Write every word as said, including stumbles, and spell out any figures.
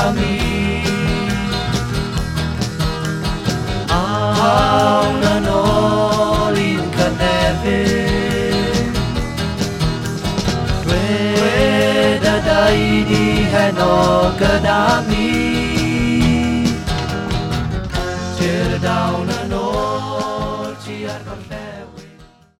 kadami Au na nolin kaneve Dwe dadai di heno kadami